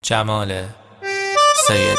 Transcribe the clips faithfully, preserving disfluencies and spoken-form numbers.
جمال سید.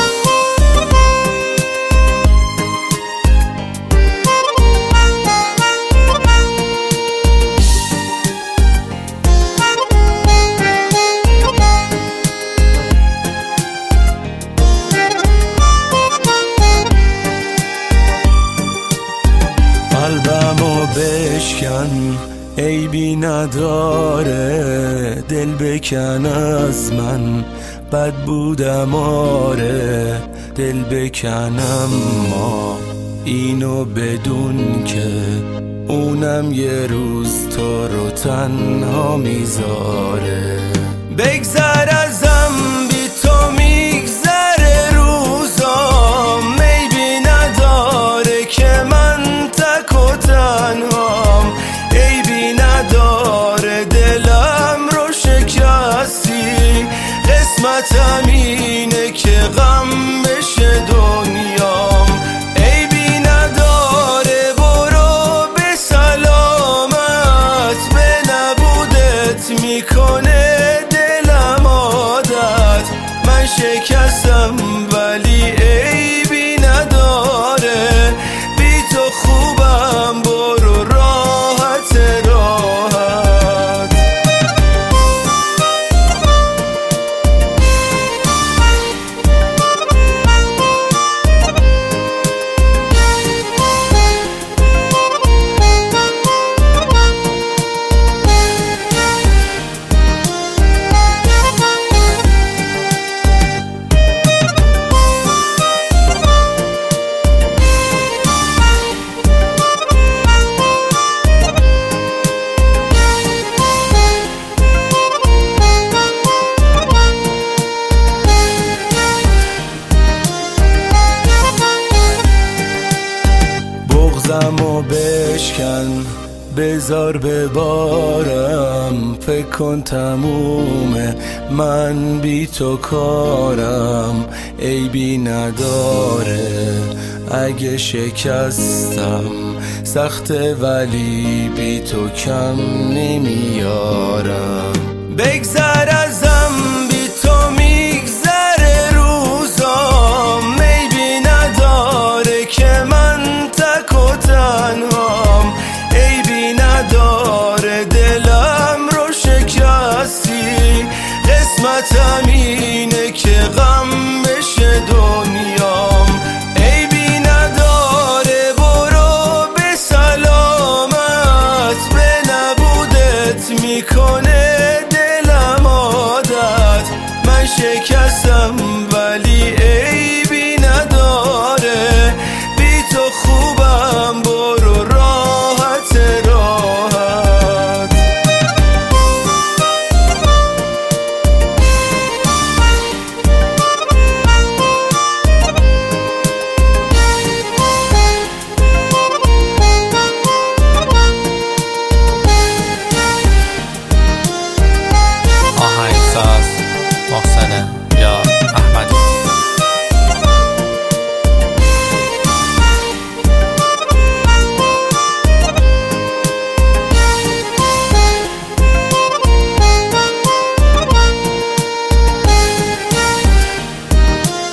قلبمو بشکن عیبی نداره، دل بکن از من بد بودم آره، دل بکنم ما اینو بدون که اونم یه روز تو رو تنها میذاره. بگذر ازم بی تو میگذره روزام، عیبی نداره که من تک و تنهام، عیبی نداره دلم رو شکستی، قسمتم اینه که غم بشه دنیام، عیبی نداره برو به سلامت، به نبودت میکنه دلم عادت، من شکستم ولی عیبی نداره، بی تو خوبم برو راحت راحت. بغضمو بشکن بذار ببارم، فکر کن تمومه من بی تو کارم، عیبی نداره اگه شکستم سخته ولی بی تو کم نمیارم. بگذر ازم بی تو میگذره روزام، عیبی نداره که من تک و تنهام، عیبی نداره دلم رو شکستی، قسمتم اینه که غم بشه دنیام، عیبی نداره برو به سلامت، به نبودت میکنه دلم عادت، من شکستم ولی عیبی نداره، بی تو خوبم برو راحت راحت. آهنگساز محسن یا احمدی.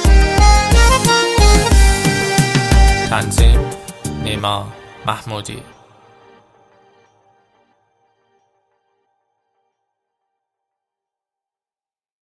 تنظیم نیما محمودی.